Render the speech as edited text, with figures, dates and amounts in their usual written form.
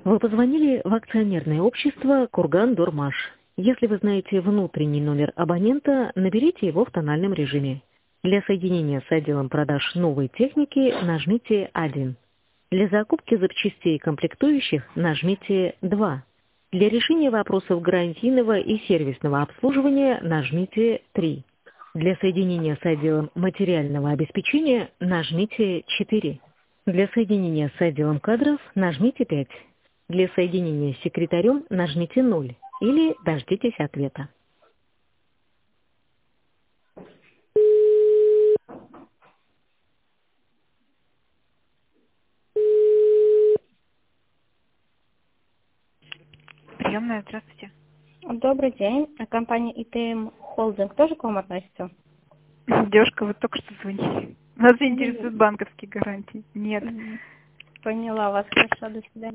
Вы позвонили в акционерное общество «Курган-Дормаш». Если вы знаете внутренний номер абонента, наберите его в тональном режиме. Для соединения с отделом продаж новой техники нажмите 1. Для закупки запчастей и комплектующих нажмите 2. Для решения вопросов гарантийного и сервисного обслуживания нажмите 3. Для соединения с отделом материального обеспечения нажмите 4. Для соединения с отделом кадров нажмите 5. Для соединения с секретарем нажмите 0 или дождитесь ответа. Приемная, здравствуйте. Добрый день. Компания ИТМ Холдинг тоже к вам относится? Девушка, вы только что звонили. Нас интересуют банковские гарантии. Нет. Поняла вас. Хорошо, до свидания.